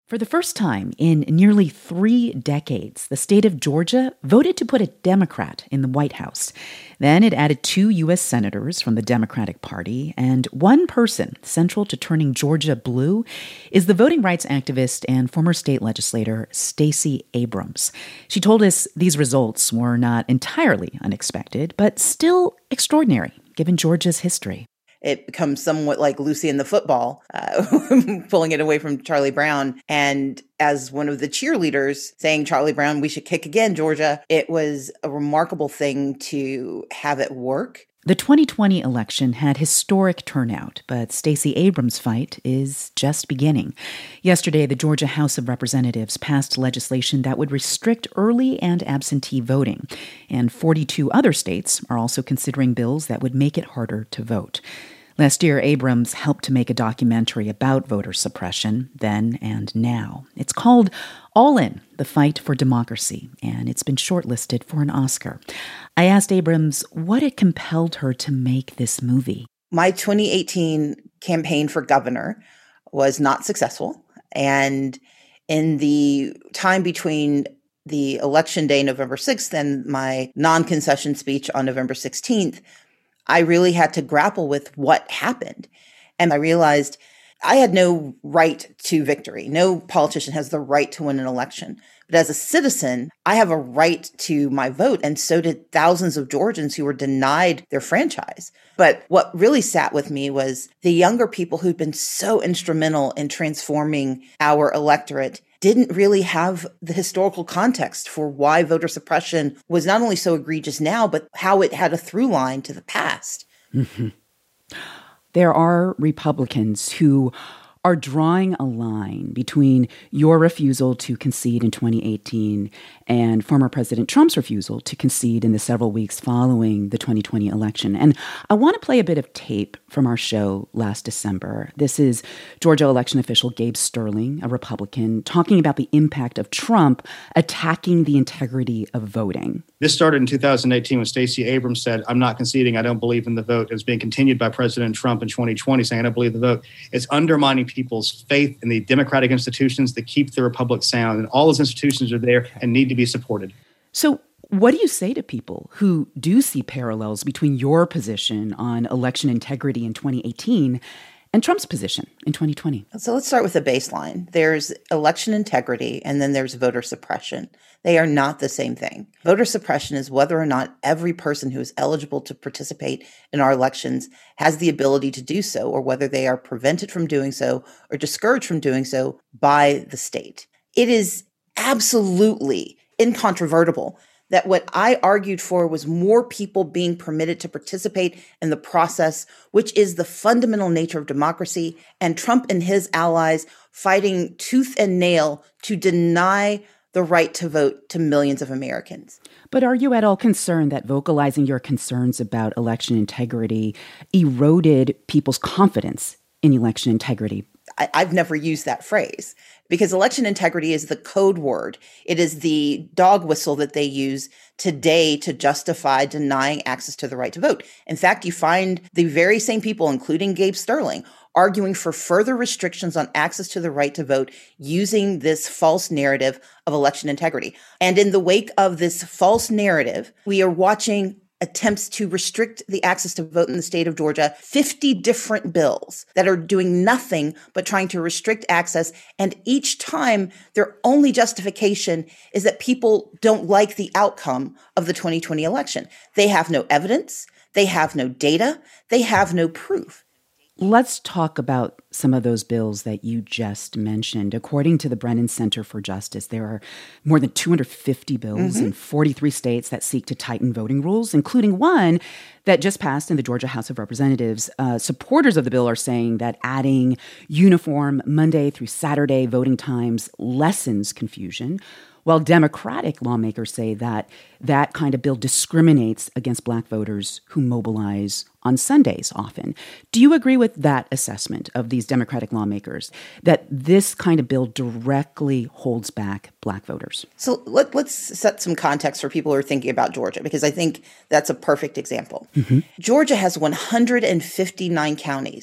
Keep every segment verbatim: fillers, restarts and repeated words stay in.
For the first time in nearly three decades, the state of Georgia voted to put a Democrat in the White House. Then it added two U S senators from the Democratic Party, and one person central to turning Georgia blue is the voting rights activist and former state legislator Stacey Abrams. She told us these results were not entirely unexpected, but still extraordinary, given Georgia's history. It becomes somewhat like Lucy in the football, uh, pulling it away from Charlie Brown. And as one of the cheerleaders saying, Charlie Brown, we should kick again, Georgia, it was a remarkable thing to have it work. The twenty twenty election had historic turnout, but Stacey Abrams' fight is just beginning. Yesterday, the Georgia House of Representatives passed legislation that would restrict early and absentee voting, and forty-two other states are also considering bills that would make it harder to vote. Last year, Abrams helped to make a documentary about voter suppression, then and now. It's called All In, The Fight for Democracy, and it's been shortlisted for an Oscar. I asked Abrams what it compelled her to make this movie. My twenty eighteen campaign for governor was not successful. And in the time between the election day, November sixth, and my non-concession speech on November sixteenth, I really had to grapple with what happened. And I realized I had no right to victory. No politician has the right to win an election. But as a citizen, I have a right to my vote. And so did thousands of Georgians who were denied their franchise. But what really sat with me was the younger people who'd been so instrumental in transforming our electorate didn't really have the historical context for why voter suppression was not only so egregious now, but how it had a through line to the past. Mm-hmm. There are Republicans who are drawing a line between your refusal to concede in twenty eighteen and former President Trump's refusal to concede in the several weeks following the twenty twenty election. And I want to play a bit of tape from our show last December. This is Georgia election official Gabe Sterling, a Republican, talking about the impact of Trump attacking the integrity of voting. This started in two thousand eighteen when Stacey Abrams said, I'm not conceding, I don't believe in the vote. It was being continued by President Trump in twenty twenty saying, I don't believe the vote. It's undermining people's faith in the democratic institutions that keep the republic sound. And all those institutions are there and need to be supported. So what do you say to people who do see parallels between your position on election integrity in twenty eighteen and Trump's position in twenty twenty? So let's start with the baseline. There's election integrity, and then there's voter suppression. They are not the same thing. Voter suppression is whether or not every person who is eligible to participate in our elections has the ability to do so, or whether they are prevented from doing so or discouraged from doing so by the state. It is absolutely incontrovertible that what I argued for was more people being permitted to participate in the process, which is the fundamental nature of democracy, and Trump and his allies fighting tooth and nail to deny the right to vote to millions of Americans. But are you at all concerned that vocalizing your concerns about election integrity eroded people's confidence in election integrity? I, I've never used that phrase because election integrity is the code word. It is the dog whistle that they use today to justify denying access to the right to vote. In fact, you find the very same people, including Gabe Sterling, arguing for further restrictions on access to the right to vote using this false narrative of election integrity. And in the wake of this false narrative, we are watching attempts to restrict the access to vote in the state of Georgia, fifty different bills that are doing nothing but trying to restrict access. And each time their only justification is that people don't like the outcome of the twenty twenty election. They have no evidence. They have no data. They have no proof. Let's talk about some of those bills that you just mentioned. According to the Brennan Center for Justice, there are more than two hundred fifty bills mm-hmm. in forty-three states that seek to tighten voting rules, including one that just passed in the Georgia House of Representatives. Uh, supporters of the bill are saying that adding uniform Monday through Saturday voting times lessens confusion, while Democratic lawmakers say that that kind of bill discriminates against Black voters who mobilize on Sundays often. Do you agree with that assessment of these Democratic lawmakers, that this kind of bill directly holds back Black voters? So let, let's set some context for people who are thinking about Georgia, because I think that's a perfect example. Mm-hmm. Georgia has one hundred fifty-nine counties.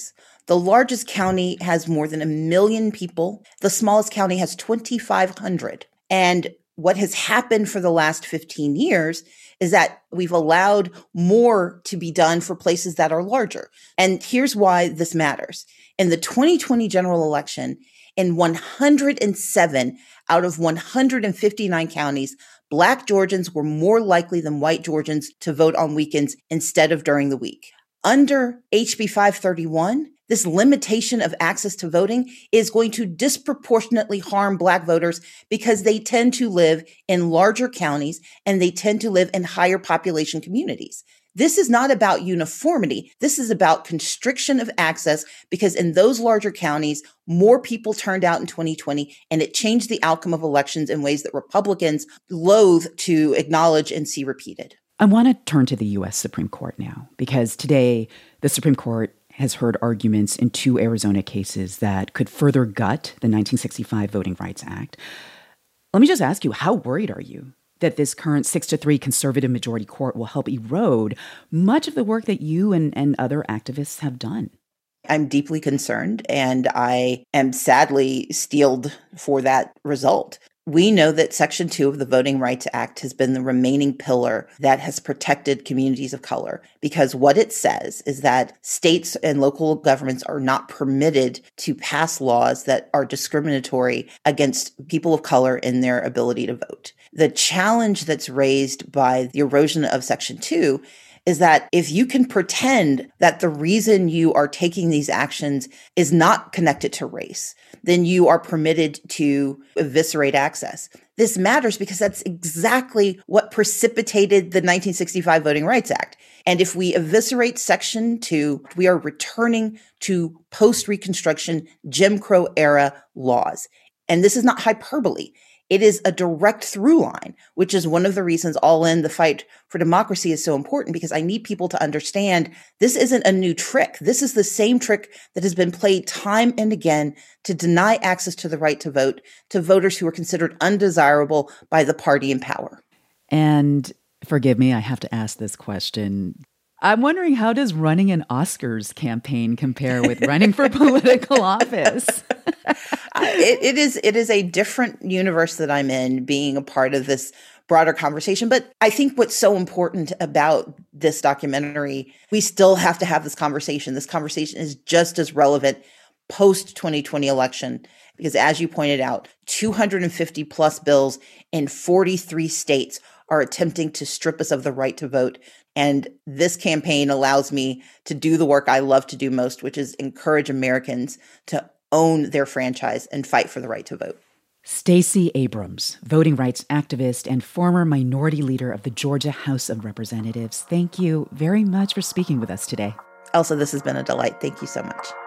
The largest county has more than a million people. The smallest county has twenty-five hundred. And what has happened for the last fifteen years is that we've allowed more to be done for places that are larger. And here's why this matters. In the twenty twenty general election, in one hundred seven out of one hundred fifty-nine counties, Black Georgians were more likely than white Georgians to vote on weekends instead of during the week. Under H B five thirty-one, this limitation of access to voting is going to disproportionately harm Black voters because they tend to live in larger counties and they tend to live in higher population communities. This is not about uniformity. This is about constriction of access because in those larger counties, more people turned out in twenty twenty, and it changed the outcome of elections in ways that Republicans loathe to acknowledge and see repeated. I want to turn to the U S Supreme Court now, because today the Supreme Court has heard arguments in two Arizona cases that could further gut the nineteen sixty-five Voting Rights Act. Let me just ask you, how worried are you that this current six to three conservative majority court will help erode much of the work that you and, and other activists have done? I'm deeply concerned, and I am sadly steeled for that result. We know that Section two of the Voting Rights Act has been the remaining pillar that has protected communities of color, because what it says is that states and local governments are not permitted to pass laws that are discriminatory against people of color in their ability to vote. The challenge that's raised by the erosion of Section two is that if you can pretend that the reason you are taking these actions is not connected to race, then you are permitted to eviscerate access. This matters because that's exactly what precipitated the nineteen sixty-five Voting Rights Act. And if we eviscerate Section two, we are returning to post-Reconstruction Jim Crow era laws. And this is not hyperbole. It is a direct through line, which is one of the reasons All In, the fight for democracy, is so important, because I need people to understand this isn't a new trick. This is the same trick that has been played time and again to deny access to the right to vote to voters who are considered undesirable by the party in power. And forgive me, I have to ask this question. I'm wondering, how does running an Oscars campaign compare with running for political office? uh, it, it is it is a different universe that I'm in, being a part of this broader conversation. But I think what's so important about this documentary, we still have to have this conversation. This conversation is just as relevant post twenty twenty election, because as you pointed out, two hundred fifty plus bills in forty-three states are attempting to strip us of the right to vote. And this campaign allows me to do the work I love to do most, which is encourage Americans to own their franchise and fight for the right to vote. Stacey Abrams, voting rights activist and former minority leader of the Georgia House of Representatives, thank you very much for speaking with us today. Elsa, this has been a delight. Thank you so much.